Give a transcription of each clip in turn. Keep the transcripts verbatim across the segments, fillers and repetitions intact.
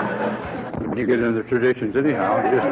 You get into the traditions anyhow. Just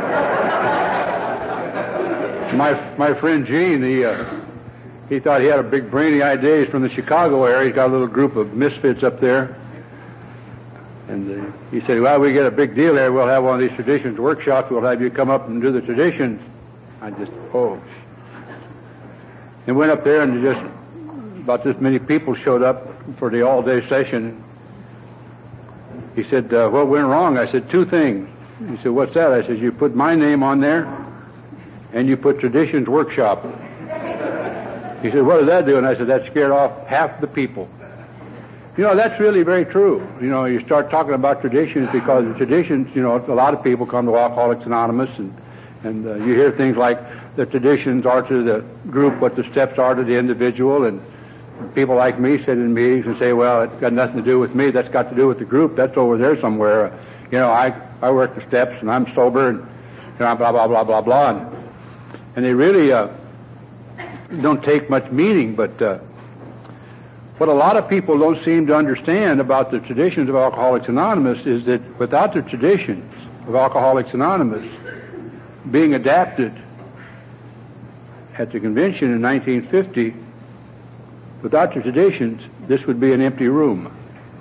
my my friend Gene, he uh, he thought he had a big brainy idea. He's from the Chicago area. He's got a little group of misfits up there, and uh, he said, "Well, we get a big deal there. We'll have one of these traditions workshops. We'll have you come up and do the traditions." I just oh, and went up there, and just about this many people showed up for the all-day session. He said, uh, what went wrong? I said, two things. He said, what's that? I said, you put my name on there, and you put Traditions Workshop. He said, what does that do? And I said, that scared off half the people. You know, that's really very true. You know, you start talking about traditions because the traditions, you know, a lot of people come to Alcoholics Anonymous, and, and uh, you hear things like the traditions are to the group what the steps are to the individual, and people like me sit in meetings and say, well, it's got nothing to do with me. That's got to do with the group. That's over there somewhere. Uh, you know, I, I work the steps, and I'm sober, and you know, blah, blah, blah, blah, blah. And, and they really uh, don't take much meaning. But uh, what a lot of people don't seem to understand about the traditions of Alcoholics Anonymous is that without the traditions of Alcoholics Anonymous being adapted at the convention in nineteen fifty, without the traditions, this would be an empty room.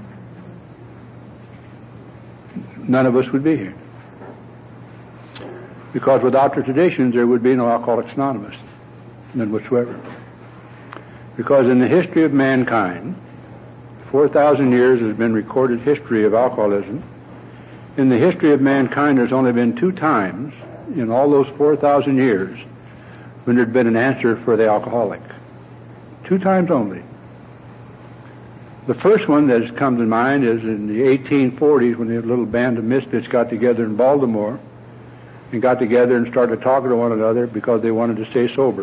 None of us would be here. Because without the traditions, there would be no Alcoholics Anonymous, none whatsoever. Because in the history of mankind, four thousand years has been recorded history of alcoholism. In the history of mankind, there's only been two times in all those four thousand years when there'd been an answer for the alcoholic. Two times only. The first one that has come to mind is in the eighteen forties when the little band of misfits got together in Baltimore and got together and started talking to one another because they wanted to stay sober.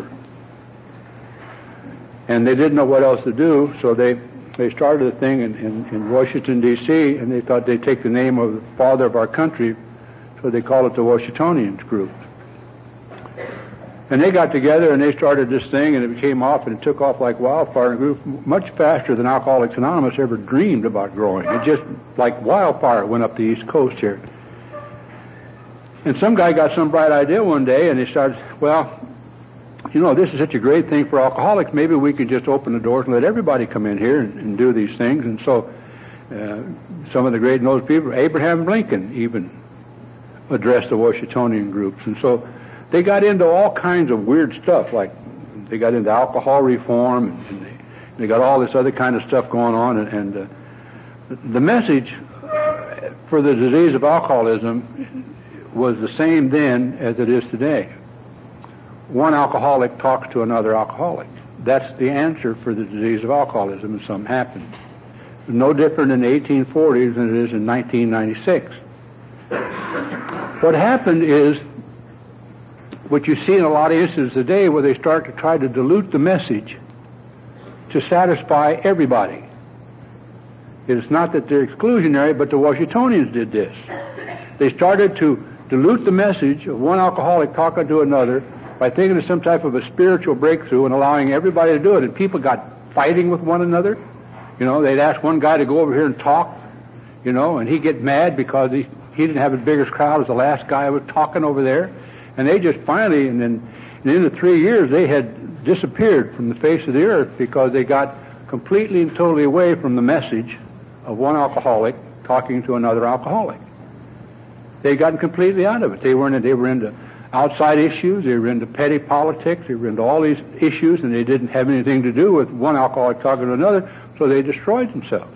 And they didn't know what else to do, so they, they started a thing in, in, in Washington, D C, and they thought they'd take the name of the father of our country, so they called it the Washingtonians group. And they got together and they started this thing, and it came off, and it took off like wildfire and grew much faster than Alcoholics Anonymous ever dreamed about growing. It just, like wildfire, went up the East Coast here. And some guy got some bright idea one day, and they started, well, you know, this is such a great thing for alcoholics, maybe we could just open the doors and let everybody come in here and, and do these things. And so uh, some of the great known people, Abraham Lincoln even addressed the Washingtonian groups. And so they got into all kinds of weird stuff, like they got into alcohol reform, and they, they got all this other kind of stuff going on. And, and uh, the message for the disease of alcoholism was the same then as it is today. One alcoholic talks to another alcoholic. That's the answer for the disease of alcoholism, and something happened. It's no different in the eighteen forties than it is in nineteen ninety-six. What happened is what you see in a lot of instances today where they start to try to dilute the message to satisfy everybody. It's not that they're exclusionary, but the Washingtonians did this. They started to dilute the message of one alcoholic talking to another by thinking of some type of a spiritual breakthrough and allowing everybody to do it. And people got fighting with one another. You know, they'd ask one guy to go over here and talk, you know, and he'd get mad because he, he didn't have as big a crowd as the last guy who was talking over there. And they just finally, and then and in the three years, they had disappeared from the face of the earth because they got completely and totally away from the message of one alcoholic talking to another alcoholic. They'd gotten completely out of it. They weren't. They were into outside issues. They were into petty politics. They were into all these issues, and they didn't have anything to do with one alcoholic talking to another. So they destroyed themselves.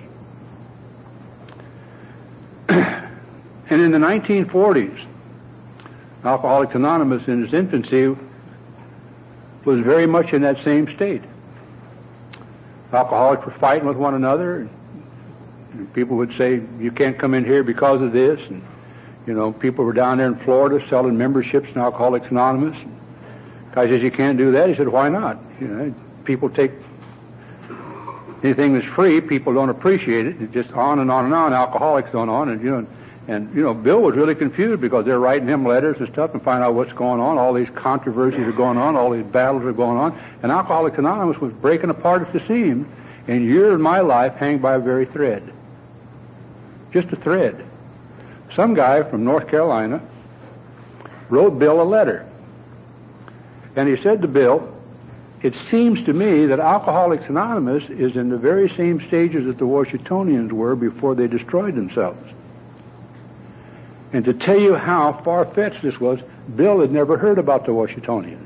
And in the nineteen forties, Alcoholics Anonymous in its infancy was very much in that same state. Alcoholics were fighting with one another, and people would say, you can't come in here because of this, and you know, people were down there in Florida selling memberships in Alcoholics Anonymous. The guy says, you can't do that. He said, why not? You know, people take anything that's free, people don't appreciate it. It's just on and on and on. Alcoholics going on, and you know, and you know, Bill was really confused because they're writing him letters and stuff and find out what's going on. All these controversies are going on. All these battles are going on. And Alcoholics Anonymous was breaking apart at the seams. And years of my life hang by a very thread. Just a thread. some guy from North Carolina wrote Bill a letter. And he said to Bill, it seems to me that Alcoholics Anonymous is in the very same stages that the Washingtonians were before they destroyed themselves. And to tell you how far-fetched this was, Bill had never heard about the Washingtonians.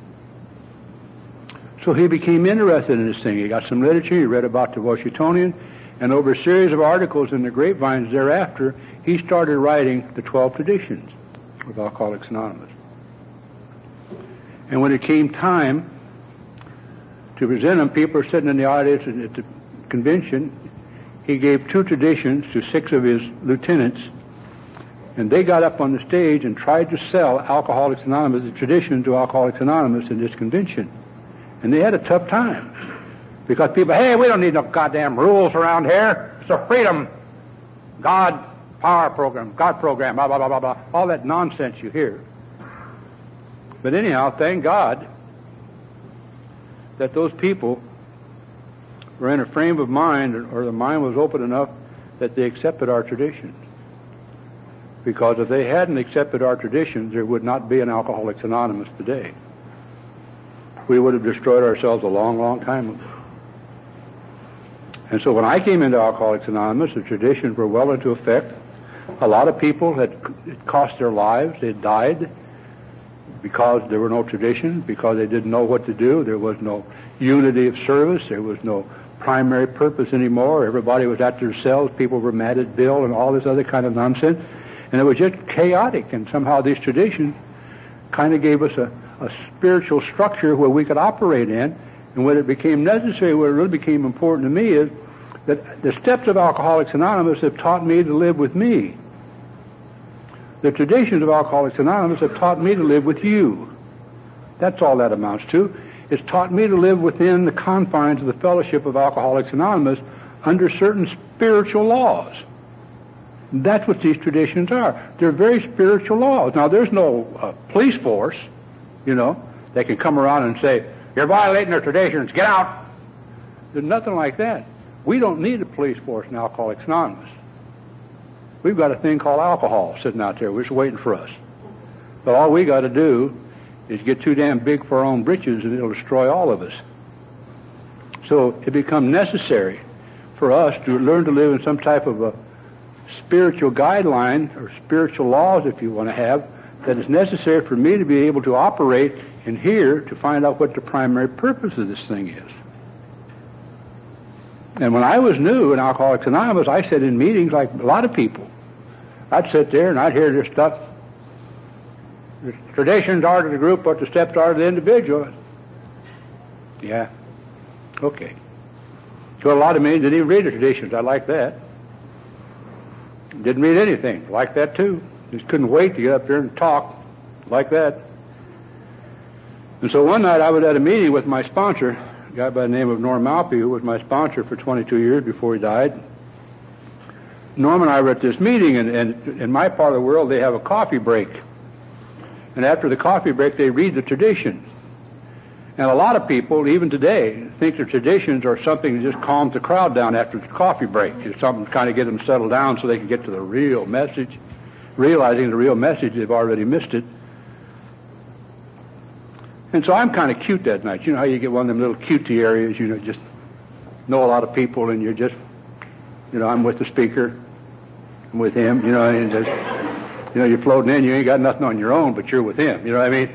So he became interested in this thing. He got some literature, he read about the Washingtonian, and over a series of articles in the grapevines thereafter, he started writing the twelve traditions of Alcoholics Anonymous. And when it came time to present them, people were sitting in the audience at the convention. He gave two traditions to six of his lieutenants, and they got up on the stage and tried to sell Alcoholics Anonymous, the tradition to Alcoholics Anonymous in this convention. And they had a tough time. Because people, hey, we don't need no goddamn rules around here. It's a freedom, God, power program, God program, blah, blah, blah, blah, blah. All that nonsense you hear. But anyhow, thank God that those people were in a frame of mind, or the mind was open enough that they accepted our traditions. Because if they hadn't accepted our traditions, there would not be an Alcoholics Anonymous today. We would have destroyed ourselves a long, long time ago. And so when I came into Alcoholics Anonymous, the traditions were well into effect. A lot of people had it cost their lives. They died because there were no traditions, because they didn't know what to do. There was no unity of service. There was no primary purpose anymore. Everybody was at their cells. People were mad at Bill and all this other kind of nonsense. And it was just chaotic. And somehow these traditions kind of gave us a, a spiritual structure where we could operate in. And when it became necessary, what really became important to me is that the steps of Alcoholics Anonymous have taught me to live with me. The traditions of Alcoholics Anonymous have taught me to live with you. That's all that amounts to. It's taught me to live within the confines of the fellowship of Alcoholics Anonymous under certain spiritual laws. That's what these traditions are. They're very spiritual laws. Now, there's no uh, police force, you know, that can come around and say, you're violating our traditions, get out. There's nothing like that. We don't need a police force in Alcoholics Anonymous. We've got a thing called alcohol sitting out there, which is waiting for us. But all we got to do is get too damn big for our own britches, and it'll destroy all of us. So it becomes necessary for us to learn to live in some type of a spiritual guideline, or spiritual laws, if you want to have, that is necessary for me to be able to operate in here to find out what the primary purpose of this thing is. And when I was new in Alcoholics Anonymous, I sat in meetings like a lot of people. I'd sit there and I'd hear this stuff. The traditions are to the group what the steps are to the individual. Yeah. Okay. So a lot of me didn't even read the traditions. I like that. Didn't read anything. Like that too. Just couldn't wait to get up there and talk like that. And so one night I was at a meeting with my sponsor, a guy by the name of Norm Malpe, who was my sponsor for twenty-two years before he died. Norm and I were at this meeting, and, and in my part of the world they have a coffee break. And after the coffee break they read the traditions. And a lot of people, even today, think the traditions are something that just calms the crowd down after the coffee break. It's something to kind of get them settled down so they can get to the real message, realizing the real message they've already missed it. And so I'm kind of cute that night. You know how you get one of them little cutie areas, you know, just know a lot of people, and you're just, you know, I'm with the speaker, I'm with him, you know, and just, you know, you're floating in, you ain't got nothing on your own, but you're with him, you know what I mean?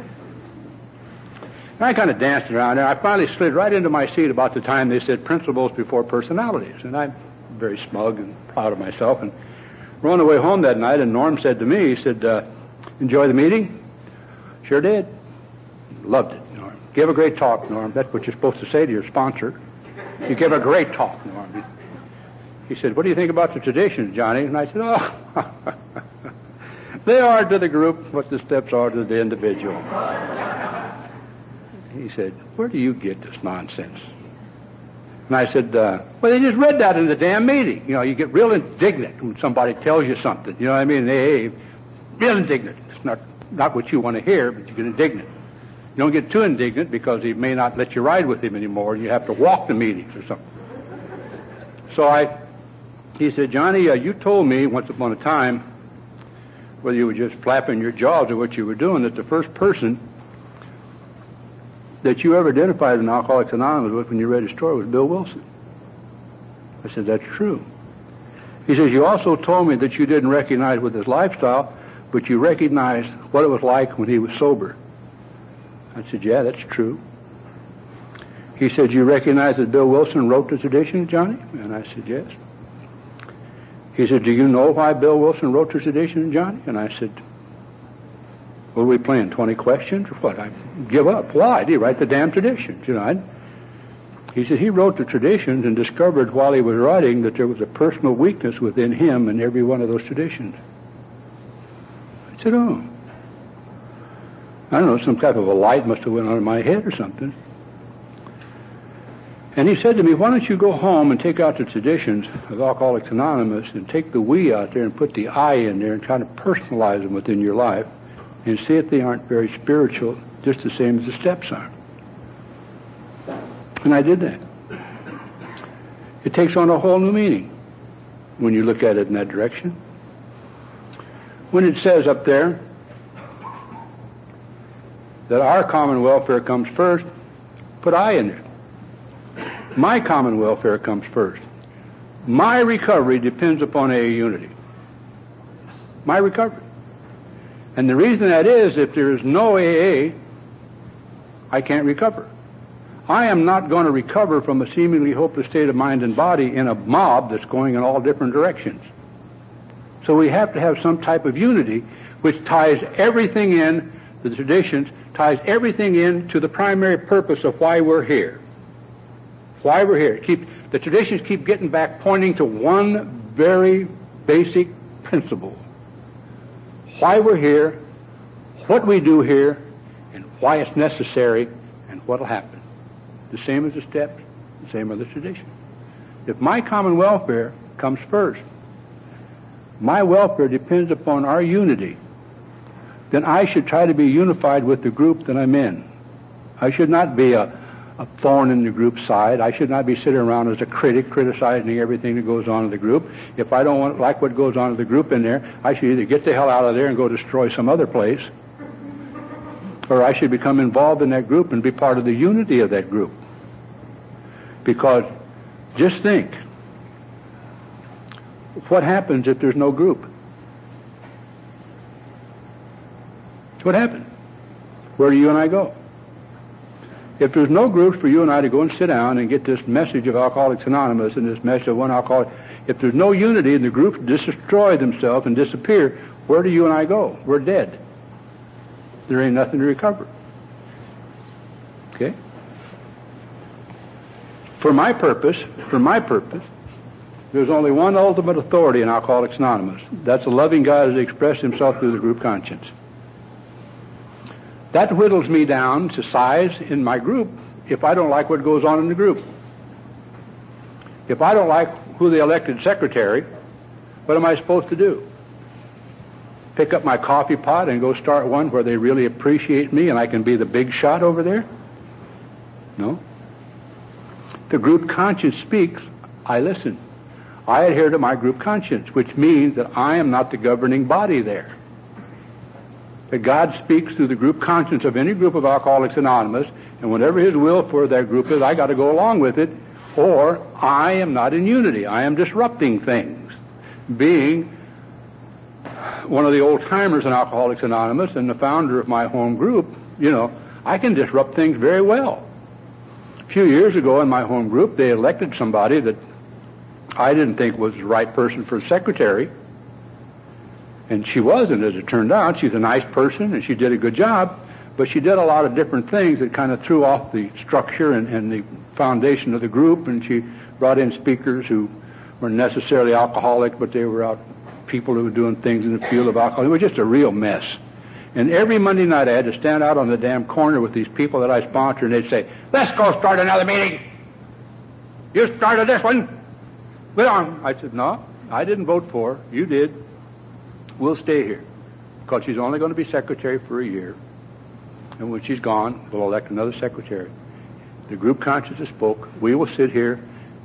And I kind of danced around there. I finally slid right into my seat about the time they said principles before personalities. And I'm very smug and proud of myself. And we're on the way home that night, and Norm said to me, he said, uh, enjoy the meeting? Sure did. Loved it, Norm. Give a great talk, Norm. That's what you're supposed to say to your sponsor. You give a great talk, Norm. He said, what do you think about the traditions, Johnny? And I said, oh, they are to the group what the steps are to the individual. He said, where do you get this nonsense? And I said, uh, well, they just read that in the damn meeting. You know, you get real indignant when somebody tells you something. You know what I mean? They, real indignant. It's not, not what you want to hear, but you get indignant. You don't get too indignant because he may not let you ride with him anymore, and you have to walk the meetings or something. So I, he said, Johnny, uh, you told me once upon a time whether you were just flapping your jaws or what you were doing, that the first person that you ever identified in Alcoholics Anonymous with when you read his story was Bill Wilson. I said, that's true. He says, you also told me that you didn't recognize with his lifestyle, but you recognized what it was like when he was sober. I said, yeah, that's true. He said, you recognize that Bill Wilson wrote the traditions, Johnny? And I said, yes. He said, do you know why Bill Wilson wrote the traditions, Johnny? And I said, what are we playing, twenty questions or what? I give up. Why did he write the damn traditions? You know, I'd, he said he wrote the traditions and discovered while he was writing that there was a personal weakness within him in every one of those traditions. I said, oh. I don't know, some type of a light must have went on in my head or something. And he said to me, why don't you go home and take out the traditions of Alcoholics Anonymous and take the we out there and put the I in there and kind of personalize them within your life and see if they aren't very spiritual, just the same as the steps are. And I did that. It takes on a whole new meaning when you look at it in that direction. When it says up there that our common welfare comes first, put I in there. My common welfare comes first. My recovery depends upon A A unity. My recovery. And the reason that is, if there is no A A, I can't recover. I am not going to recover from a seemingly hopeless state of mind and body in a mob that's going in all different directions. So we have to have some type of unity which ties everything in, the traditions, ties everything in to the primary purpose of why we're here. Why we're here. Keep, the traditions keep getting back, pointing to one very basic principle. Why we're here, what we do here, and why it's necessary, and what will happen. The same as the steps, the same as the tradition. If my common welfare comes first, my welfare depends upon our unity, then I should try to be unified with the group that I'm in. I should not be a, a thorn in the group side. I should not be sitting around as a critic criticizing everything that goes on in the group. If I don't want, like what goes on in the group in there, I should either get the hell out of there and go destroy some other place, or I should become involved in that group and be part of the unity of that group. Because just think, what happens if there's no group? What happens? Where do you and I go? If there's no groups for you and I to go and sit down and get this message of Alcoholics Anonymous and this message of one alcoholic, if there's no unity and the groups destroy themselves and disappear, where do you and I go? We're dead. There ain't nothing to recover. Okay? For my purpose, for my purpose, there's only one ultimate authority in Alcoholics Anonymous. That's a loving God that expressed himself through the group conscience. That whittles me down to size in my group if I don't like what goes on in the group. If I don't like who they elected secretary, what am I supposed to do? Pick up my coffee pot and go start one where they really appreciate me and I can be the big shot over there? No. The group conscience speaks, I listen. I adhere to my group conscience, which means that I am not the governing body there. That God speaks through the group conscience of any group of Alcoholics Anonymous, and whatever his will for that group is, I got to go along with it, or I am not in unity. I am disrupting things. Being one of the old-timers in Alcoholics Anonymous and the founder of my home group, you know, I can disrupt things very well. A few years ago in my home group, they elected somebody that I didn't think was the right person for secretary. And she wasn't, as it turned out. She's a nice person, and she did a good job, but she did a lot of different things that kind of threw off the structure and, and the foundation of the group, and she brought in speakers who weren't necessarily alcoholic, but they were out people who were doing things in the field of alcohol. It was just a real mess. And every Monday night I had to stand out on the damn corner with these people that I sponsor, and they'd say, let's go start another meeting. You started this one. Go on. I said, no, I didn't vote for her. You did. We'll stay here because she's only going to be secretary for a year. And when she's gone, we'll elect another secretary. The group conscience spoke. We will sit here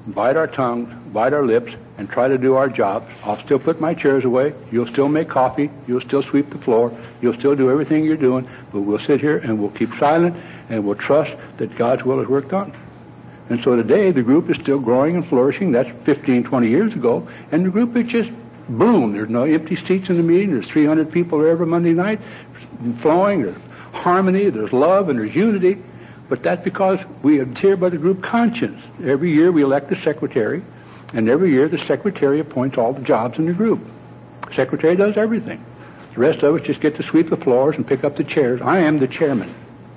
bite our tongues, bite our lips, and try to do our jobs. I'll still put my chairs away. You'll still make coffee. You'll still sweep the floor. You'll still do everything you're doing. But we'll sit here and we'll keep silent and we'll trust that God's will is worked on. And so today the group is still growing and flourishing. That's fifteen, twenty years ago. And the group is just boom. There's no empty seats in the meeting. There's three hundred people there every Monday night flowing. There's harmony. There's love and there's unity. But that's because we adhere by the group conscience. Every year we elect a secretary, and every year the secretary appoints all the jobs in the group. The secretary does everything. The rest of us just get to sweep the floors and pick up the chairs. I am the chairman.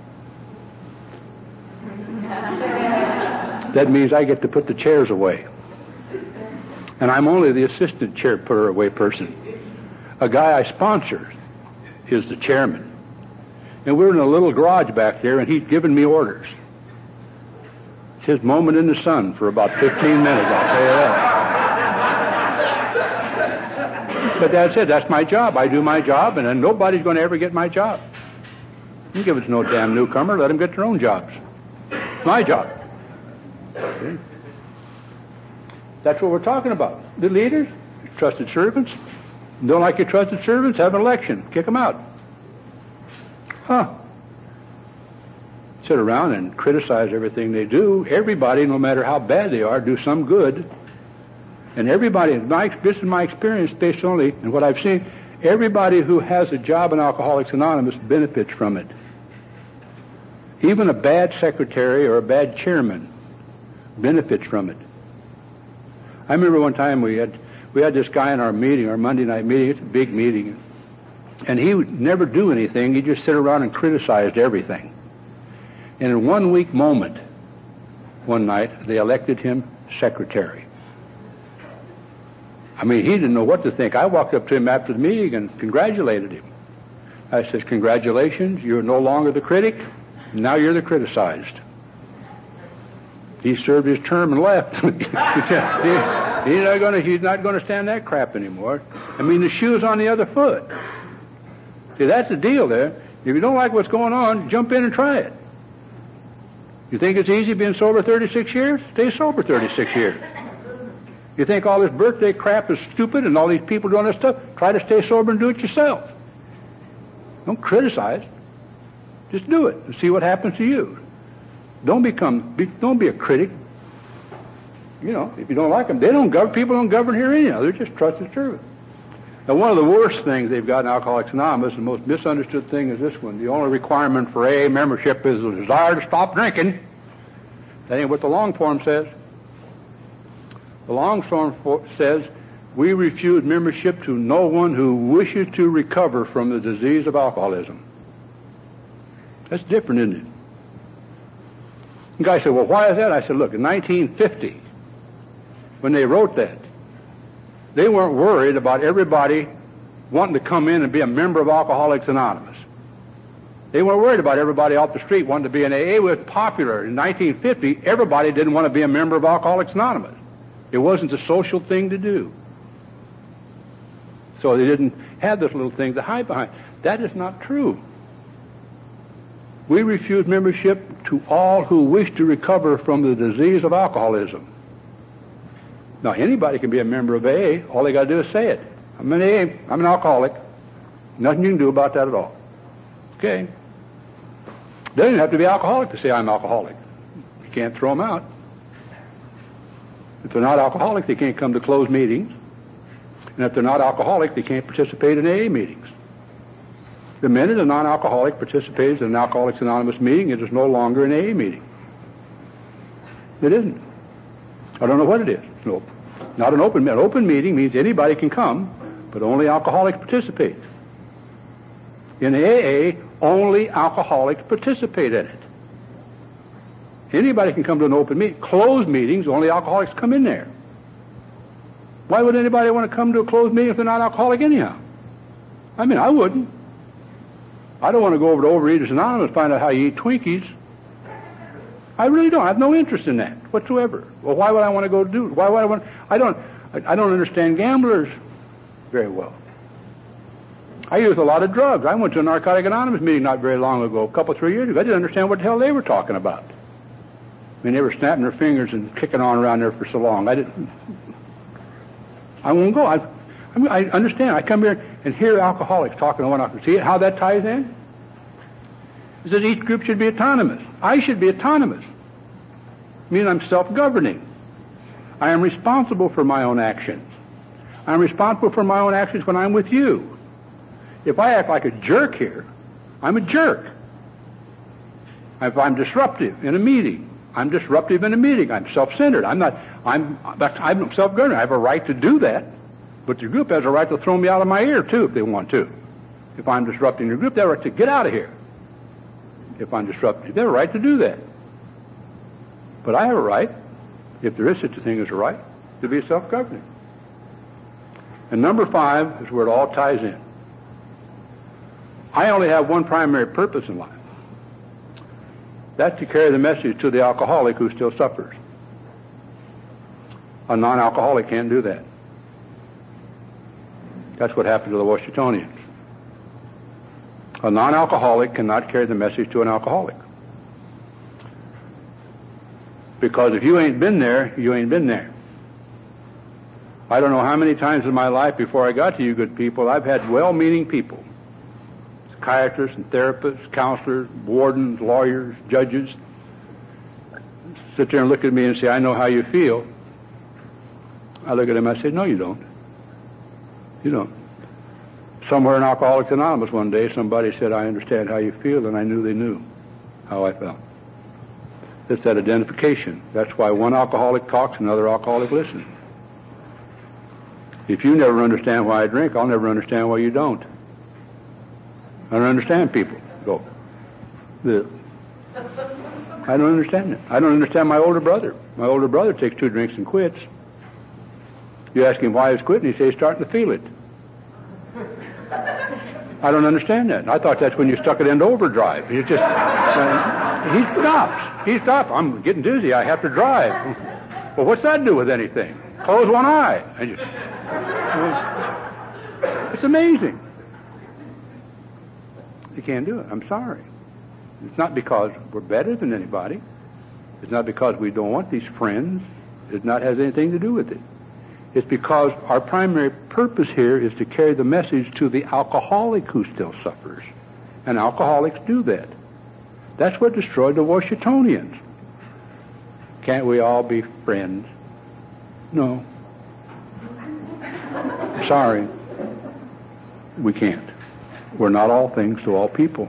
That means I get to put the chairs away. And I'm only the assistant chair putter away person. A guy I sponsor is the chairman. And we're in a little garage back there, and he's giving me orders. It's his moment in the sun for about fifteen minutes, I'll tell you that. But that's it. That's my job. I do my job, and then nobody's going to ever get my job. You give it to no damn newcomer. Let them get their own jobs. It's my job. Okay. That's what we're talking about. The leaders, trusted servants. Don't like your trusted servants? Have an election. Kick them out. Huh. Sit around and criticize everything they do. Everybody, no matter how bad they are, do some good. And everybody, my, this is my experience based only on what I've seen, everybody who has a job in Alcoholics Anonymous benefits from it. Even a bad secretary or a bad chairman benefits from it. I remember one time we had we had this guy in our meeting, our Monday night meeting. It's a big meeting. And he would never do anything. He'd just sit around and criticized everything. And in one weak moment, one night, they elected him secretary. I mean, he didn't know what to think. I walked up to him after the meeting and congratulated him. I said, congratulations, you're no longer the critic. Now you're the criticized. He served his term and left. he, he's not going to. He's not going to stand that crap anymore. I mean, the shoe's on the other foot. See, that's the deal there. If you don't like what's going on, jump in and try it. You think it's easy being sober thirty-six years? Stay sober thirty-six years. You think all this birthday crap is stupid and all these people doing this stuff? Try to stay sober and do it yourself. Don't criticize. Just do it and see what happens to you. Don't become, be, don't be a critic. You know, if you don't like them, they don't govern, people don't govern here anyhow. They're just trusted servants. Now, one of the worst things they've got in Alcoholics Anonymous, the most misunderstood thing is this one. The only requirement for A A membership is a desire to stop drinking. That ain't what the long form says. The long form says, we refuse membership to no one who wishes to recover from the disease of alcoholism. That's different, isn't it? The guy said, well, why is that? I said, look, in nineteen fifty, when they wrote that, they weren't worried about everybody wanting to come in and be a member of Alcoholics Anonymous. They weren't worried about everybody off the street wanting to be an A A. It was popular. In nineteen fifty, everybody didn't want to be a member of Alcoholics Anonymous. It wasn't a social thing to do. So they didn't have this little thing to hide behind. That is not true. We refuse membership to all who wish to recover from the disease of alcoholism. Now, anybody can be a member of A A. All they got to do is say it. I'm an A A. I'm an alcoholic. Nothing you can do about that at all. Okay? They don't have to be alcoholic to say I'm alcoholic. You can't throw them out. If they're not alcoholic, they can't come to closed meetings. And if they're not alcoholic, they can't participate in A A meetings. The minute a non-alcoholic participates in an Alcoholics Anonymous meeting, it is no longer an A A meeting. It isn't. I don't know what it is. No, not an open meeting. An open meeting means anybody can come, but only alcoholics participate. In A A, only alcoholics participate in it. Anybody can come to an open meeting. Closed meetings, only alcoholics come in there. Why would anybody want to come to a closed meeting if they're not alcoholic anyhow? I mean, I wouldn't. I don't want to go over to Overeaters Anonymous and find out how you eat Twinkies. I really don't. I have no interest in that whatsoever. Well, why would I want to go do it? Why would I want? I don't. I don't understand gamblers very well. I use a lot of drugs. I went to a Narcotic Anonymous meeting not very long ago, a couple, three years ago. I didn't understand what the hell they were talking about. I mean, they were snapping their fingers and kicking on around there for so long. I didn't. I won't go. I, I, mean, I understand. I come here and hear alcoholics talking to one another. See how that ties in? It says each group should be autonomous. I should be autonomous. I mean, I'm self-governing. I am responsible for my own actions. I'm responsible for my own actions when I'm with you. If I act like a jerk here, I'm a jerk. If I'm disruptive in a meeting, I'm disruptive in a meeting. I'm self-centered. I'm not, I'm, I'm self-governing. I have a right to do that, but the group has a right to throw me out of my ear, too, if they want to. If I'm disrupting the group, they have a right to get out of here. If I'm disrupting, they have a right to do that. But I have a right, if there is such a thing as a right, to be self-governing. And number five is where it all ties in. I only have one primary purpose in life. That's to carry the message to the alcoholic who still suffers. A non-alcoholic can't do that. That's what happened to the Washingtonians. A non-alcoholic cannot carry the message to an alcoholic. Because if you ain't been there, you ain't been there. I don't know how many times in my life before I got to you good people, I've had well-meaning people, psychiatrists and therapists, counselors, wardens, lawyers, judges, sit there and look at me and say, I know how you feel. I look at them and I say, no, you don't. You don't. Somewhere in Alcoholics Anonymous one day, somebody said, I understand how you feel, and I knew they knew how I felt. It's that identification. That's why one alcoholic talks, another alcoholic listens. If you never understand why I drink, I'll never understand why you don't. I don't understand people. Go. The, I don't understand it. I don't understand my older brother. My older brother takes two drinks and quits. You ask him why he's quitting, he says he's starting to feel it. I don't understand that. I thought that's when you stuck it into overdrive. You just, uh, he stops. He stops. I'm getting dizzy. I have to drive. Well, what's that do with anything? Close one eye. And you, it's amazing. You can't do it. I'm sorry. It's not because we're better than anybody. It's not because we don't want these friends. It not has anything to do with it. It's because our primary purpose here is to carry the message to the alcoholic who still suffers. And alcoholics do that. That's what destroyed the Washingtonians. Can't we all be friends? No. Sorry. We can't. We're not all things to all people.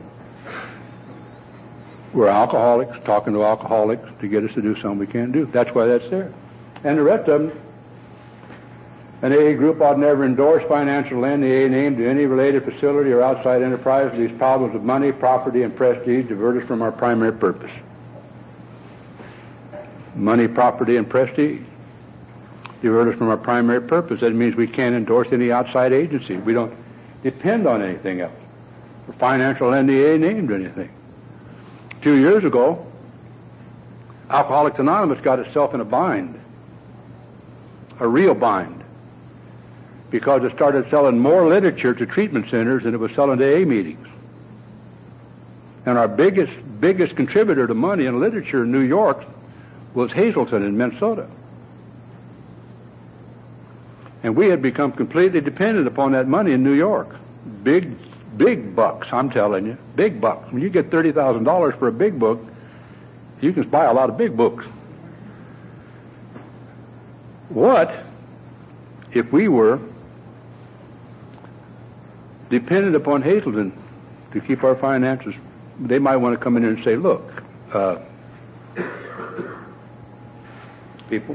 We're alcoholics talking to alcoholics to get us to do something we can't do. That's why that's there. And the rest of them, an A A group ought never endorse financial lend the A A name to any related facility or outside enterprise. These problems of money, property, and prestige divert us from our primary purpose. Money, property, and prestige divert us from our primary purpose. That means we can't endorse any outside agency. We don't depend on anything else. For financial lend the A A name to anything. A few years ago, Alcoholics Anonymous got itself in a bind. A real bind. Because it started selling more literature to treatment centers than it was selling to A A meetings. And our biggest, biggest contributor to money in literature in New York was Hazleton in Minnesota. And we had become completely dependent upon that money in New York. Big, big bucks, I'm telling you. Big bucks. When you get thirty thousand dollars for a big book, you can buy a lot of big books. What if we were dependent upon Hazleton to keep our finances? They might want to come in here and say, look, uh, people,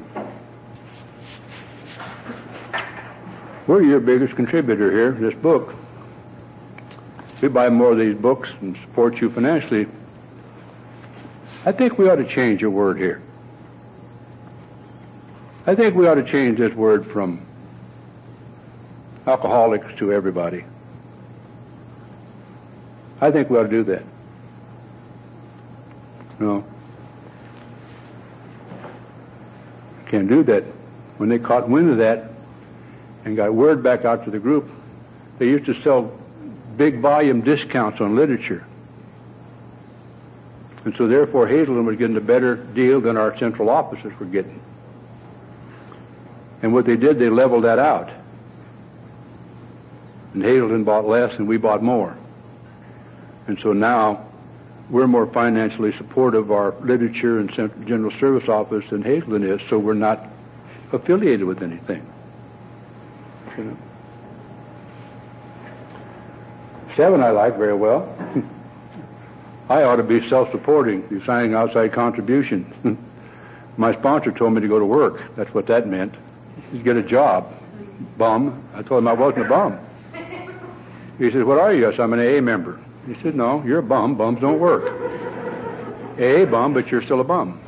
we're your biggest contributor here, this book. We buy more of these books and support you financially. I think we ought to change a word here. I think we ought to change this word from alcoholics to everybody. I think we ought to do that. No. Can't do that. When they caught wind of that and got word back out to the group, they used to sell big volume discounts on literature. And so therefore Hazelden was getting a better deal than our central offices were getting. And what they did, they leveled that out. And Hazelden bought less and we bought more. And so now we're more financially supportive of our literature and general service office than Hazelden is, so we're not affiliated with anything. You know. Seven I like very well. I ought to be self-supporting, be signing outside contributions. My sponsor told me to go to work. That's what that meant. He'd get a job. Bum. I told him I wasn't a bum. He said, what are you? I said, I'm an A A member. He said, no, you're a bum. Bums don't work. A A bum, but you're still a bum.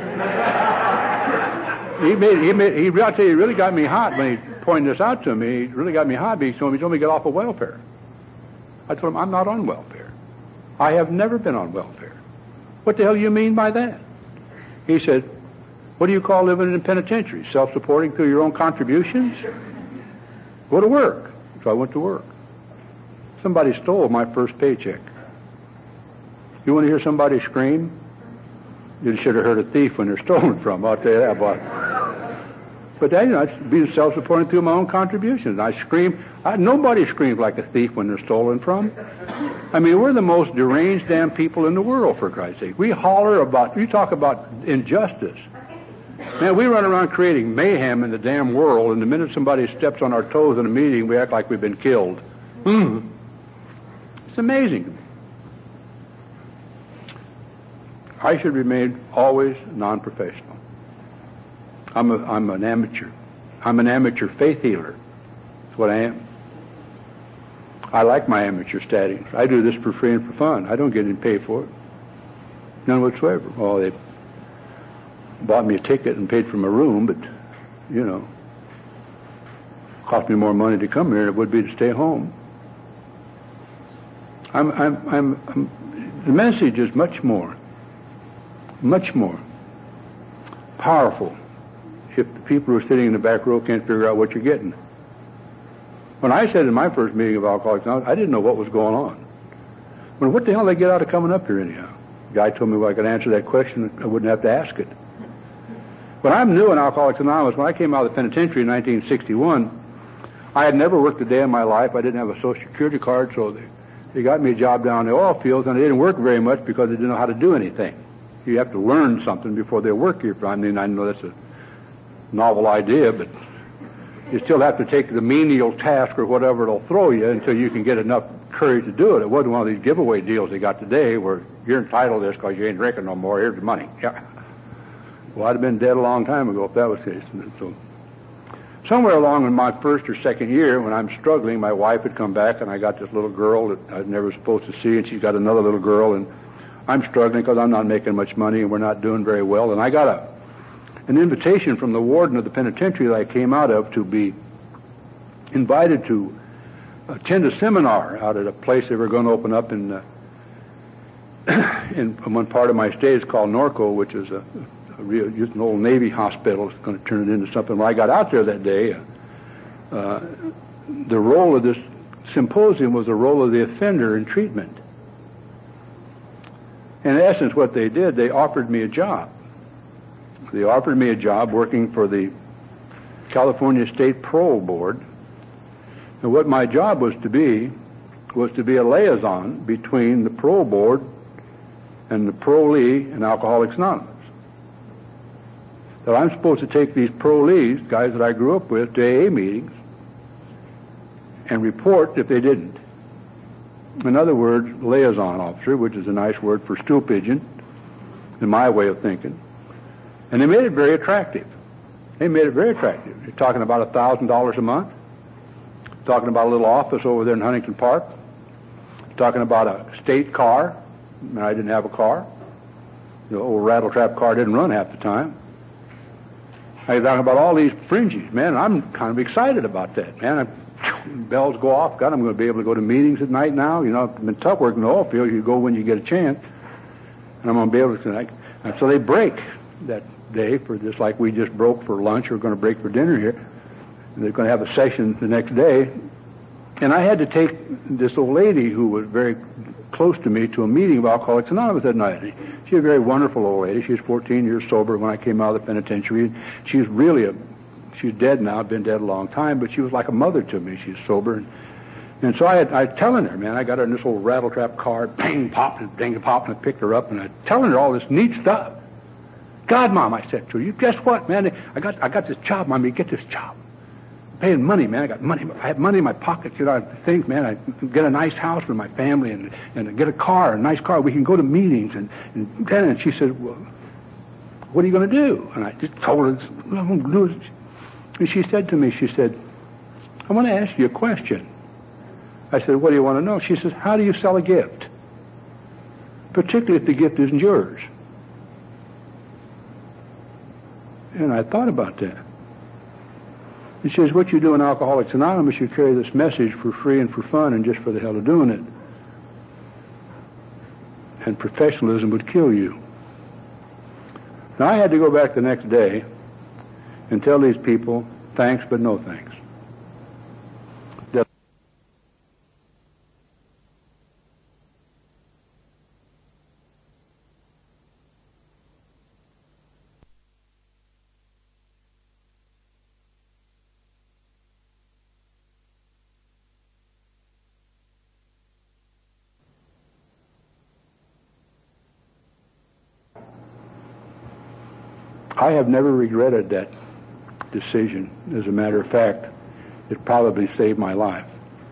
he made, he made, he, I'll tell you, he really got me hot when he pointed this out to me. He really got me hot because he told me, he told me to get off of welfare. I told him, I'm not on welfare. I have never been on welfare. What the hell do you mean by that? He said, what do you call living in a penitentiary? Self-supporting through your own contributions? Go to work. So I went to work. Somebody stole my first paycheck. You want to hear somebody scream? You should have heard a thief when they're stolen from, I'll tell you that. But, but that, you know, it's being self-supporting through my own contributions. I scream. I, nobody screams like a thief when they're stolen from. I mean, we're the most deranged damn people in the world, for Christ's sake. We holler about, we talk about injustice. Man, we run around creating mayhem in the damn world, and the minute somebody steps on our toes in a meeting, we act like we've been killed. Hmm. It's amazing to me. I should remain always non-professional. I'm, a, I'm an amateur. I'm an amateur faith healer. That's what I am. I like my amateur status. I do this for free and for fun. I don't get any pay for it. None whatsoever. Oh, they bought me a ticket and paid for my room, but, you know, cost me more money to come here than it would be to stay home. I'm, I'm, I'm, I'm, the message is much more, much more powerful if the people who are sitting in the back row can't figure out what you're getting. When I said in my first meeting of Alcoholics Anonymous, I didn't know what was going on. Well, what the hell did they get out of coming up here anyhow? The guy told me if I could answer that question, I wouldn't have to ask it. When I'm new in Alcoholics Anonymous, when I came out of the penitentiary in nineteen sixty-one, I had never worked a day in my life. I didn't have a Social Security card, so they, they got me a job down in the oil fields, and I didn't work very much because I didn't know how to do anything. You have to learn something before they work here. I mean, I know that's a novel idea, but you still have to take the menial task or whatever it'll throw you until you can get enough courage to do it. It wasn't one of these giveaway deals they got today where you're entitled to this because you ain't drinking no more. Here's the money. Yeah. Well, I'd have been dead a long time ago if that was the case. So, somewhere along in my first or second year, when I'm struggling, my wife had come back, and I got this little girl that I was never supposed to see, and she's got another little girl, and I'm struggling because I'm not making much money, and we're not doing very well. And I got a an invitation from the warden of the penitentiary that I came out of to be invited to attend a seminar out at a place they were going to open up in uh, in one part of my state. It's called Norco, which is a A real, just an old Navy hospital. It's going to turn it into something. When I got out there that day, uh, uh, the role of this symposium was the role of the offender in treatment. In essence, what they did, they offered me a job. They offered me a job working for the California State Parole Board. And what my job was to be was to be a liaison between the parole board and the parolee and Alcoholics Anonymous. That I'm supposed to take these parolees, guys that I grew up with, to A A meetings and report if they didn't. In other words, liaison officer, which is a nice word for stool pigeon, in my way of thinking. And they made it very attractive. They made it very attractive. You're talking about a thousand dollars a month, talking about a little office over there in Huntington Park, talking about a state car, and I didn't have a car. The old rattletrap car didn't run half the time. I was talking about all these fringes, man. I'm kind of excited about that, man. I, bells go off. God, I'm going to be able to go to meetings at night now. You know, it's been tough working in the oil field. You go when you get a chance. And I'm going to be able to, like, and so they break that day for just like we just broke for lunch. We're going to break for dinner here. And they're going to have a session the next day. And I had to take this old lady who was very close to me to a meeting of Alcoholics Anonymous that night. She's a very wonderful old lady. She was fourteen years sober when I came out of the penitentiary. She's really a, she's dead now, been dead a long time, but she was like a mother to me. She's sober. And, and so I had, I telling her, man, I got her in this old rattletrap car, bang, pop, and ding, pop, and I picked her up, and I telling her all this neat stuff. God, Mom, I said to her, you guess what, man? I got, I got this job, Mommy, get this job. Paying money, man. I got money. I have money in my pocket. You know, I think, man, I get a nice house for my family and and get a car, a nice car. We can go to meetings. And and, and she said, well, what are you going to do? And I just told her, what I'm going to do is, and she said to me, she said, I want to ask you a question. I said, what do you want to know? She says, how do you sell a gift? Particularly if the gift isn't yours. And I thought about that. He says, what you do in Alcoholics Anonymous, you carry this message for free and for fun and just for the hell of doing it. And professionalism would kill you. Now, I had to go back the next day and tell these people, thanks, but no thanks. I have never regretted that decision. As a matter of fact, it probably saved my life.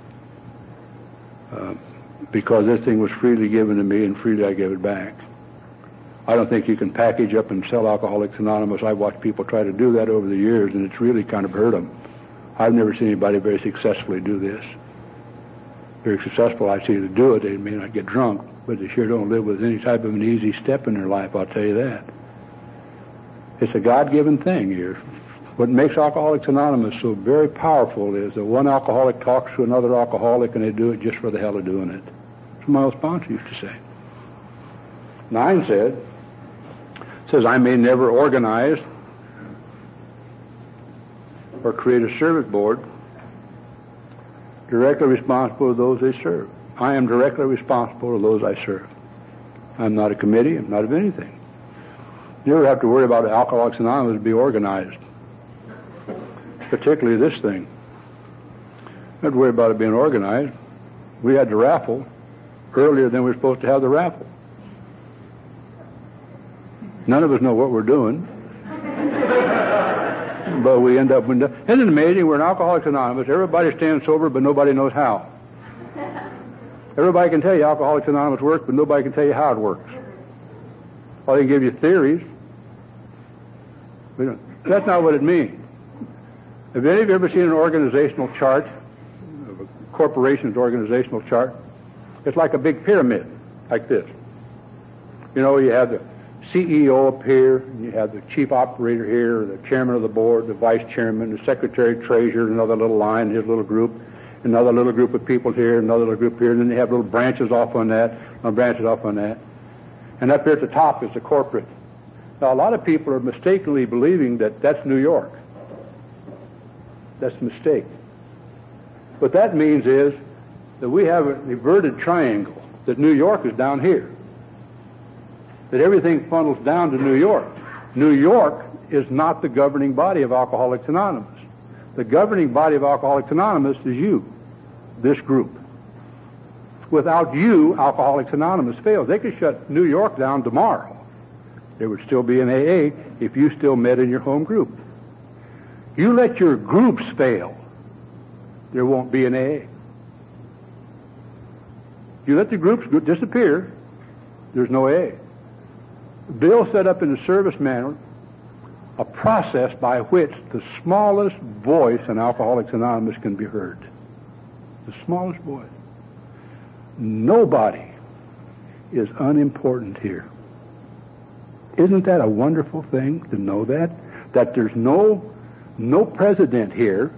Uh, because this thing was freely given to me and freely I gave it back. I don't think you can package up and sell Alcoholics Anonymous. I've watched people try to do that over the years, and it's really kind of hurt them. I've never seen anybody very successfully do this. Very successful, I see them do it. They may not get drunk, but they sure don't live with any type of an easy step in their life, I'll tell you that. It's a God-given thing here. What makes Alcoholics Anonymous so very powerful is that one alcoholic talks to another alcoholic and they do it just for the hell of doing it. That's what my old sponsor used to say. Nine said, says, I may never organize or create a service board directly responsible to those they serve. I am directly responsible to those I serve. I'm not a committee. I'm not of anything. You never have to worry about Alcoholics Anonymous to be organized. Particularly this thing. You have to worry about it being organized. We had the raffle earlier than we were supposed to have the raffle. None of us know what we're doing. But we end up... Isn't it amazing? We're in Alcoholics Anonymous. Everybody's staying sober, but nobody knows how. Everybody can tell you Alcoholics Anonymous works, but nobody can tell you how it works. Well, they can give you theories. We don't, that's not what it means. Have any of you ever seen an organizational chart, a corporation's organizational chart? It's like a big pyramid, like this. You know, you have the C E O up here, and you have the chief operator here, the chairman of the board, the vice chairman, the secretary, treasurer, another little line, his little group, another little group of people here, another little group here, and then they have little branches off on that, and branches off on that. And up here at the top is the corporate. Now, a lot of people are mistakenly believing that that's New York. That's a mistake. What that means is that we have an inverted triangle, that New York is down here. That everything funnels down to New York. New York is not the governing body of Alcoholics Anonymous. The governing body of Alcoholics Anonymous is you, this group. Without you, Alcoholics Anonymous fails. They could shut New York down tomorrow. There would still be an A A if you still met in your home group. You let your groups fail, there won't be an A A. You let the groups disappear, there's no A A. Bill set up in the service manual a process by which the smallest voice in Alcoholics Anonymous can be heard. The smallest voice. Nobody is unimportant here. Isn't that a wonderful thing to know that? That there's no, no president here.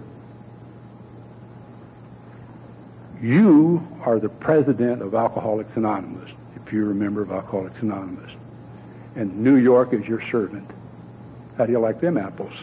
You are the president of Alcoholics Anonymous, if you're a member of Alcoholics Anonymous. And New York is your servant. How do you like them apples?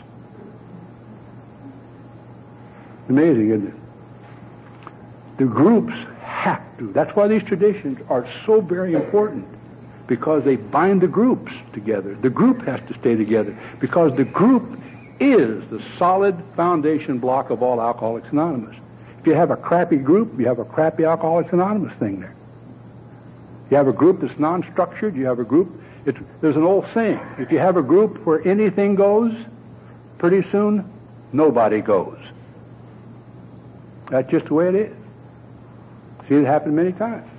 Amazing, isn't it? The groups have to. That's why these traditions are so very important, because they bind the groups together. The group has to stay together, because the group is the solid foundation block of all Alcoholics Anonymous. If you have a crappy group, you have a crappy Alcoholics Anonymous thing there. You have a group that's non-structured, you have a group, it's, there's an old saying, if you have a group where anything goes, pretty soon, nobody goes. That's just the way it is. See it happen many times.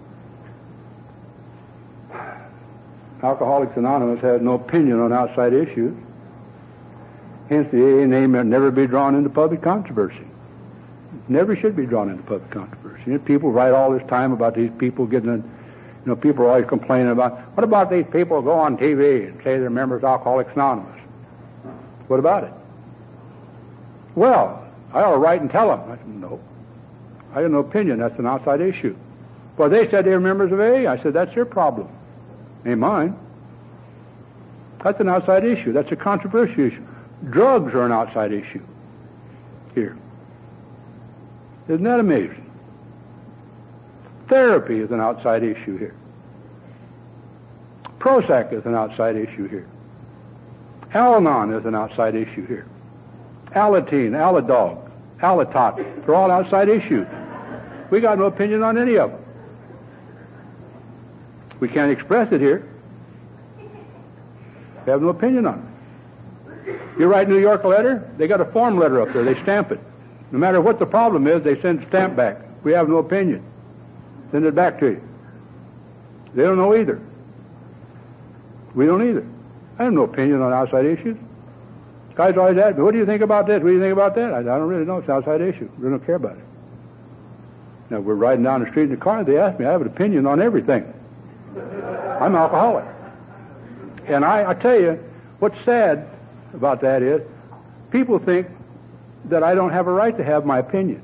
Alcoholics Anonymous has no opinion on outside issues. Hence the A A name will never be drawn into public controversy. Never should be drawn into public controversy. You know, people write all this time about these people getting, a, you know, people are always complaining about, what about these people who go on T V and say they're members of Alcoholics Anonymous? What about it? Well, I ought to write and tell them. I said, no. I have no opinion. That's an outside issue. Well, they said they were members of A A. I said, that's their problem. Ain't mine. That's an outside issue. That's a controversial issue. Drugs are an outside issue here. Isn't that amazing? Therapy is an outside issue here. Prozac is an outside issue here. Al-Anon is an outside issue here. Alateen, Aladog, Alatot, they're all outside issues. We got no opinion on any of them. We can't express it here. We have no opinion on it. You write New York a letter, they got a form letter up there, they stamp it. No matter what the problem is, they send a stamp back. We have no opinion. Send it back to you. They don't know either. We don't either. I have no opinion on outside issues. Guys always ask me, what do you think about this? What do you think about that? I, I don't really know. It's an outside issue. We don't care about it. Now, we're riding down the street in the car, they ask me, I have an opinion on everything. I'm alcoholic. And I, I tell you, what's sad about that is, people think that I don't have a right to have my opinion.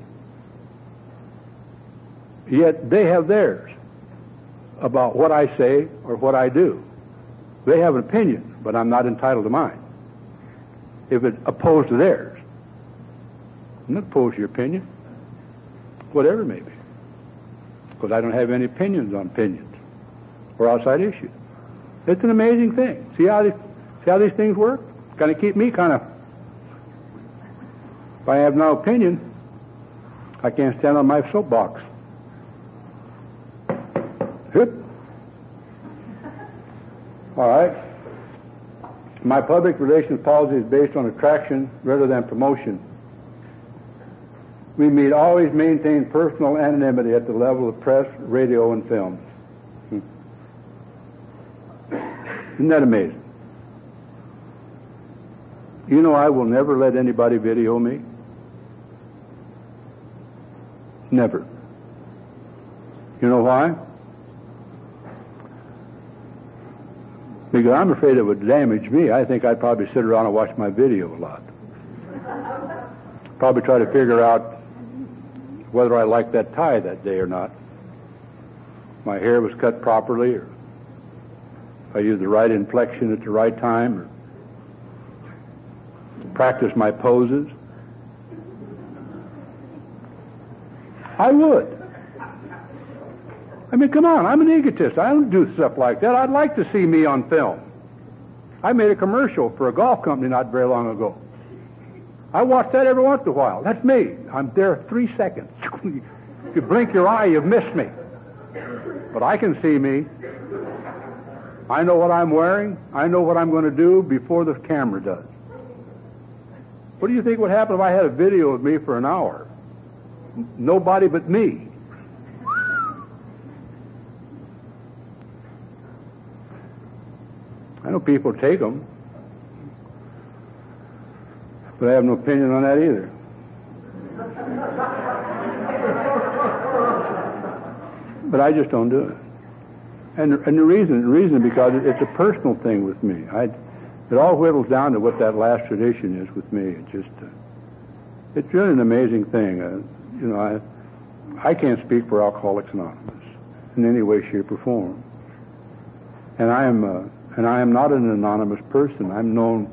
Yet they have theirs about what I say or what I do. They have an opinion, but I'm not entitled to mine. If it's opposed to theirs, I'm not opposed to your opinion, whatever it may be, because I don't have any opinions on opinions or outside issues. It's an amazing thing. See how these, see how these things work? Kind of keep me kind of. If I have no opinion, I can't stand on my soapbox. Hip. All right. My public relations policy is based on attraction rather than promotion. We meet always maintain personal anonymity at the level of press, radio, and film. Hmm. Isn't that amazing? You know, I will never let anybody video me. Never. You know why? Because I'm afraid it would damage me. I think I'd probably sit around and watch my video a lot. Probably try to figure out whether I liked that tie that day or not. My hair was cut properly, or if I used the right inflection at the right time, or practice my poses. I would. I mean, come on, I'm an egotist. I don't do stuff like that. I'd like to see me on film. I made a commercial for a golf company not very long ago. I watch that every once in a while. That's me. I'm there three seconds. If you blink your eye, you've missed me. But I can see me. I know what I'm wearing. I know what I'm going to do before the camera does. What do you think would happen if I had a video of me for an hour? Nobody but me. I know people take them, but I have no opinion on that either. But I just don't do it. And, and the reason, the reason is because it's a personal thing with me. I, it all whittles down to what that last tradition is with me. It's just, uh, it's really an amazing thing. Uh, you know, I, I can't speak for Alcoholics Anonymous in any way, shape, or form. And I am, uh, and I am not an anonymous person. I'm known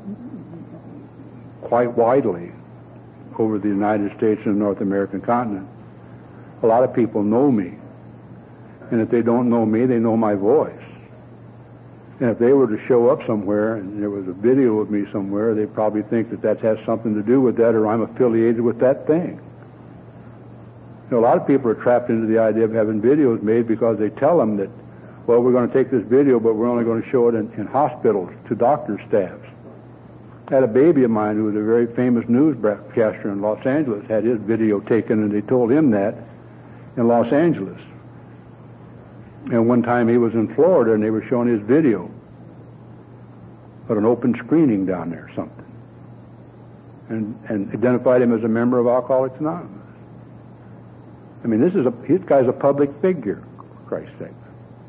quite widely over the United States and the North American continent. A lot of people know me. And if they don't know me, they know my voice. And if they were to show up somewhere and there was a video of me somewhere, they'd probably think that that has something to do with that, or I'm affiliated with that thing. You know, a lot of people are trapped into the idea of having videos made because they tell them that, well, we're going to take this video, but we're only going to show it in, in hospitals to doctors' staffs. I had a baby of mine who was a very famous newscaster in Los Angeles, had his video taken, and they told him that in Los Angeles. And one time he was in Florida, and they were showing his video at an open screening down there or something, and, and identified him as a member of Alcoholics Anonymous. I mean, this is a, this guy's a public figure, for Christ's sake.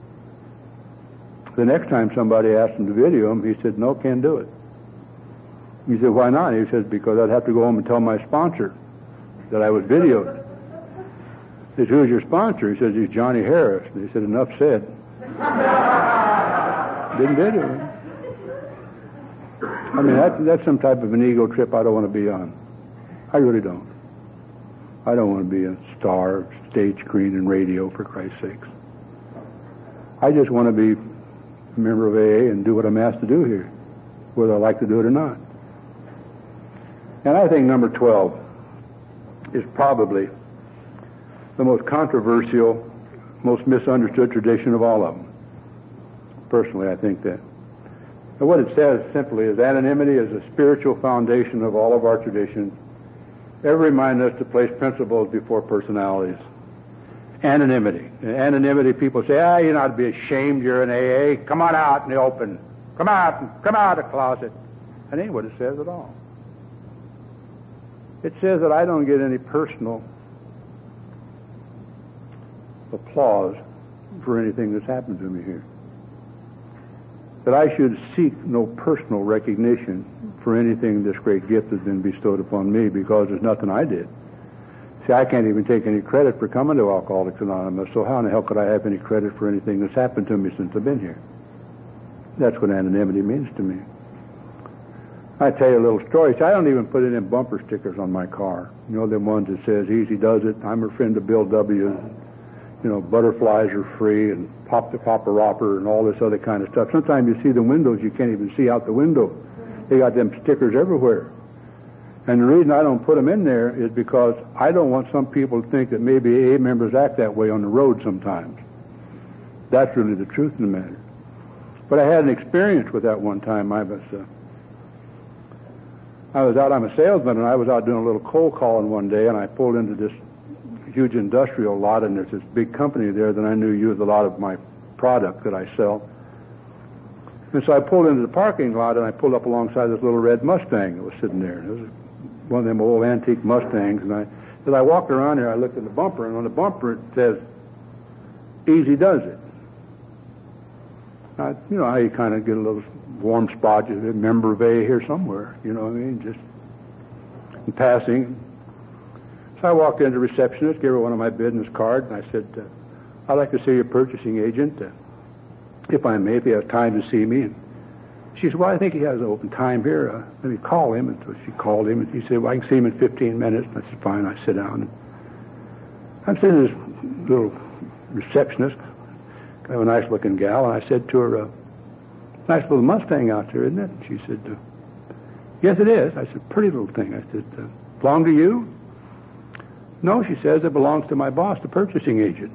The next time somebody asked him to video him, he said, no, can't do it. He said, why not? He said, because I'd have to go home and tell my sponsor that I was videoed. He said, who's your sponsor? He says, he's Johnny Harris. And he said, enough said. Didn't video him. I mean, that, that's some type of an ego trip I don't want to be on. I really don't. I don't want to be a star, stage, screen, and radio, for Christ's sakes. I just want to be a member of A A and do what I'm asked to do here, whether I like to do it or not. And I think number twelve is probably the most controversial, most misunderstood tradition of all of them. Personally, I think that. And what it says simply is anonymity is the spiritual foundation of all of our traditions, ever remind us to place principles before personalities. Anonymity. In anonymity, people say, ah, you're not to be ashamed, you're an A A. Come on out in the open. Come out, come out of the closet. That ain't what it says at all. It says that I don't get any personal applause for anything that's happened to me here. That I should seek no personal recognition for anything this great gift has been bestowed upon me, because there's nothing I did. See, I can't even take any credit for coming to Alcoholics Anonymous, so how in the hell could I have any credit for anything that's happened to me since I've been here? That's what anonymity means to me. I tell you a little story. See, I don't even put it in bumper stickers on my car. You know, the ones that says, easy does it, I'm a friend of Bill W., you know, butterflies are free, and pop the popper-ropper, and all this other kind of stuff. Sometimes you see the windows, you can't even see out the window. They got them stickers everywhere. And the reason I don't put them in there is because I don't want some people to think that maybe A A members act that way on the road sometimes. That's really the truth of the matter. But I had an experience with that one time. I was, uh, I was out, I'm a salesman, and I was out doing a little cold calling one day, and I pulled into this huge industrial lot, and there's this big company there that I knew used a lot of my product that I sell. And so I pulled into the parking lot, and I pulled up alongside this little red Mustang that was sitting there. It was one of them old antique Mustangs, and I, as I walked around there, I looked at the bumper, and on the bumper it says, easy does it. I, you know how you kind of get a little warm spot, you're a member of A A here somewhere, you know what I mean, just in passing. So I walked into the receptionist, gave her one of my business cards, and I said, uh, I'd like to see your purchasing agent, uh, if I may, if he has time to see me. And she said, well, I think he has an open time here. Uh, let me call him. And so she called him, and he said, well, I can see him in fifteen minutes. And I said, fine. I sit down. And I'm sitting with this little receptionist, kind of a nice-looking gal, and I said to her, uh, nice little Mustang out there, isn't it? And she said, uh, yes, it is. I said, pretty little thing. I said, uh, belong to you? No, she says, it belongs to my boss, the purchasing agent.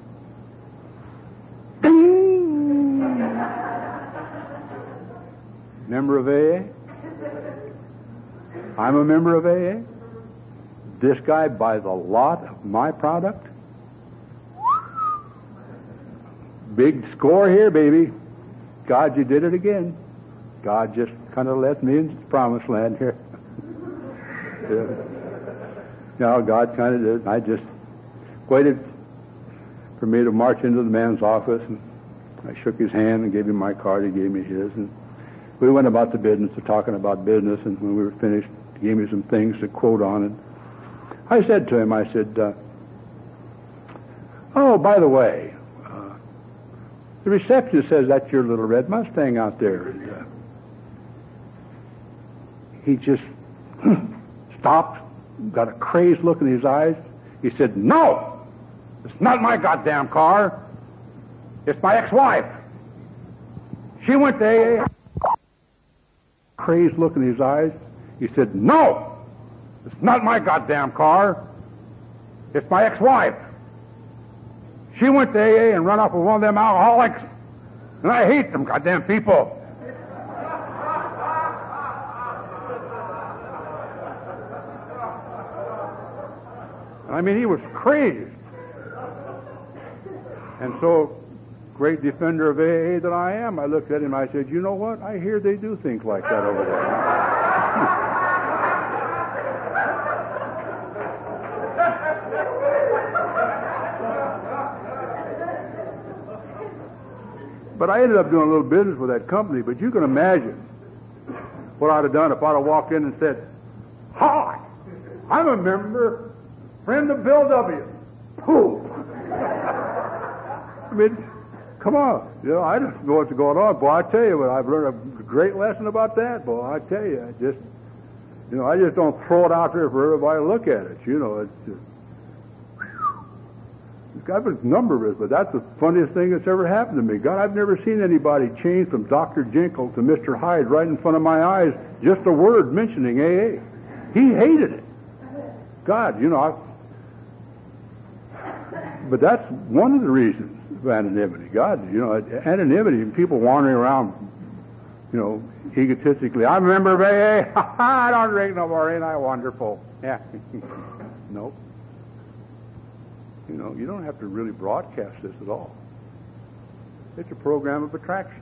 Member of A A? I'm a member of A A? This guy buys a lot of my product? Big score here, baby. God, you did it again. God just kind of left me in the promised land here. Yeah. No, God kind of did. I just waited for me to march into the man's office, and I shook his hand and gave him my card. He gave me his, and we went about the business of talking about business, and when we were finished, he gave me some things to quote on. And I said to him, I said, uh, oh, by the way, uh, the receptionist says that's your little red Mustang out there. And, uh, he just stopped, got a crazed look in his eyes. He said, no! It's not my goddamn car. It's my ex-wife. She went to A A. Crazed look in his eyes. He said, no, it's not my goddamn car. It's my ex-wife. She went to A A and run off with one of them alcoholics, and I hate them goddamn people. I mean, he was crazed. And so, great defender of A A that I am, I looked at him and I said, you know what? I hear they do things like that over there. But I ended up doing a little business with that company, but you can imagine what I'd have done if I'd have walked in and said, hi, I'm a member, friend of Bill W. Pooh. I mean, come on. You know, I don't know what's going on. Boy, I tell you what, I've learned a great lesson about that, boy. I tell you, I just, you know, I just don't throw it out there for everybody to look at it. You know, it's just, I've a number of it, but that's the funniest thing that's ever happened to me. God, I've never seen anybody change from Doctor Jinkle to Mister Hyde right in front of my eyes, just a word mentioning A A. He hated it. God, you know, I, but that's one of the reasons of anonymity. God, you know, anonymity, people wandering around, you know, egotistically, I'm a member of A A, I don't drink no more, ain't I wonderful? Yeah. Nope. You know, you don't have to really broadcast this at all. It's a program of attraction.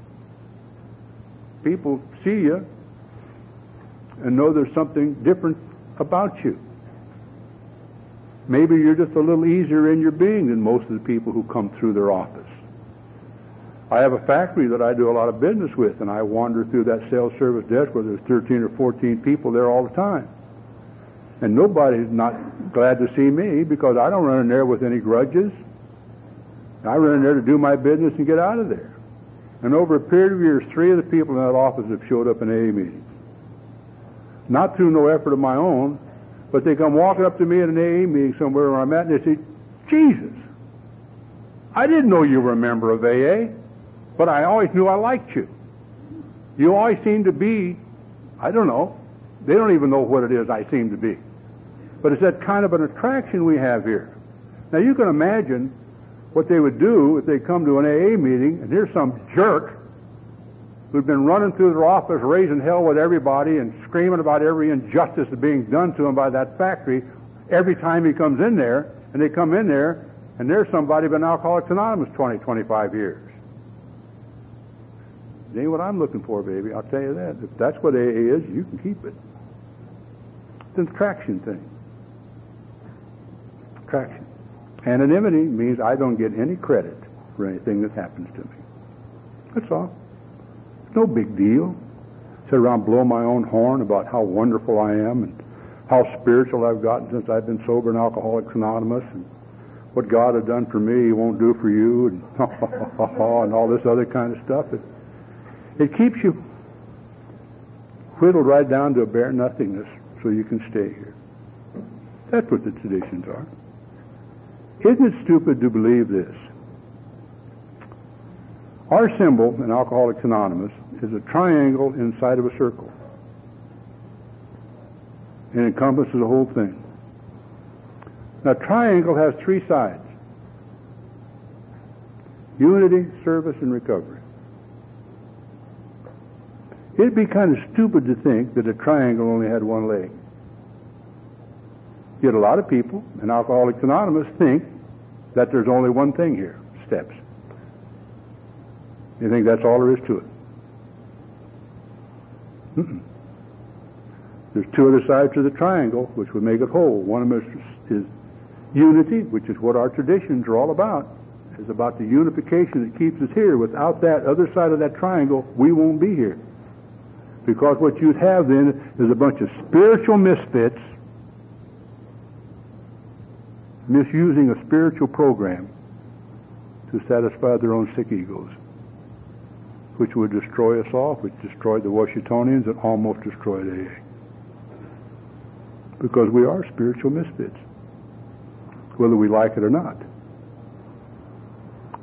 People see you and know there's something different about you. Maybe you're just a little easier in your being than most of the people who come through their office. I have a factory that I do a lot of business with, and I wander through that sales service desk where there's thirteen or fourteen people there all the time. And nobody's not glad to see me because I don't run in there with any grudges. I run in there to do my business and get out of there. And over a period of years, three of the people in that office have showed up in A A meetings. Not through no effort of my own, but they come walking up to me in an A A meeting somewhere where I'm at, and they say, Jesus, I didn't know you were a member of A A, but I always knew I liked you. You always seem to be, I don't know, they don't even know what it is I seem to be. But it's that kind of an attraction we have here. Now you can imagine what they would do if they come to an A A meeting and here's some jerk who'd been running through their office raising hell with everybody and screaming about every injustice that's being done to him by that factory every time he comes in there, and they come in there and there's somebody been Alcoholics Anonymous twenty, twenty-five years. It ain't what I'm looking for, baby. I'll tell you that. If that's what A A is, you can keep it. It's an attraction thing. Attraction. Anonymity means I don't get any credit for anything that happens to me. That's all. It's no big deal. Sit around blow my own horn about how wonderful I am and how spiritual I've gotten since I've been sober in Alcoholics Anonymous and what God has done for me, He won't do for you, and and all this other kind of stuff. It, it keeps you whittled right down to a bare nothingness so you can stay here. That's what the traditions are. Isn't it stupid to believe this? Our symbol in Alcoholics Anonymous is a triangle inside of a circle. And it encompasses the whole thing. Now, triangle has three sides. Unity, service, and recovery. It'd be kind of stupid to think that a triangle only had one leg. Yet a lot of people in Alcoholics Anonymous think that there's only one thing here, steps. You think that's all there is to it. Mm-mm. There's two other sides to the triangle which would make it whole. One of them is, is unity, which is what our traditions are all about. It's about the unification that keeps us here. Without that other side of that triangle, we won't be here. Because what you'd have then is a bunch of spiritual misfits misusing a spiritual program to satisfy their own sick egos, which would destroy us all, which destroyed the Washingtonians and almost destroyed A A. Because we are spiritual misfits, whether we like it or not.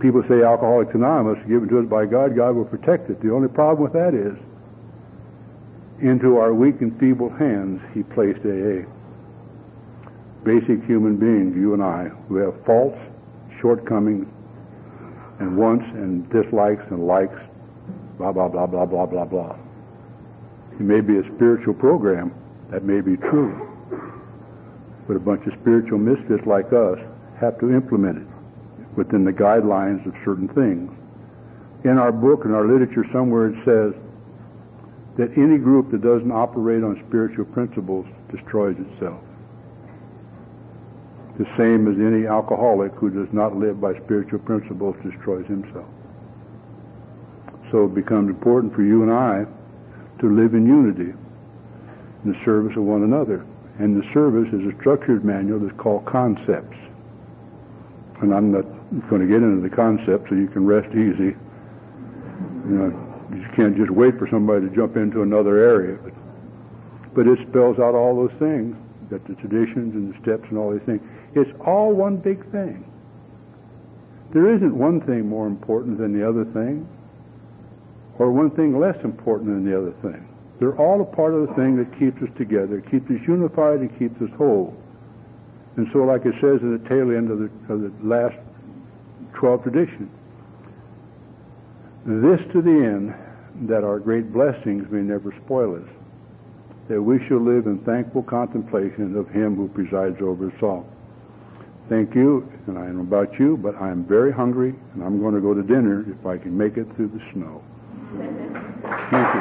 People say Alcoholics Anonymous is given to us by God. God will protect it. The only problem with that is, into our weak and feeble hands, He placed A A. Basic human beings, you and I, who have faults, shortcomings, and wants and dislikes and likes, blah, blah, blah, blah, blah, blah, blah. It may be a spiritual program. That may be true. But a bunch of spiritual misfits like us have to implement it within the guidelines of certain things. In our book, in our literature, somewhere it says that any group that doesn't operate on spiritual principles destroys itself. The same as any alcoholic who does not live by spiritual principles destroys himself. So it becomes important for you and I to live in unity in the service of one another. And the service is a structured manual that's called concepts. And I'm not going to get into the concepts, so you can rest easy. You know, you can't just wait for somebody to jump into another area. But, but it spells out all those things, that the traditions and the steps and all these things. It's all one big thing. There isn't one thing more important than the other thing, or one thing less important than the other thing. They're all a part of the thing that keeps us together, keeps us unified, and keeps us whole. And so, like it says in the tail end of the, of the last twelve traditions, this to the end, that our great blessings may never spoil us, that we shall live in thankful contemplation of Him who presides over us all. Thank you, and I don't know about you, but I'm very hungry, and I'm going to go to dinner if I can make it through the snow. Thank you.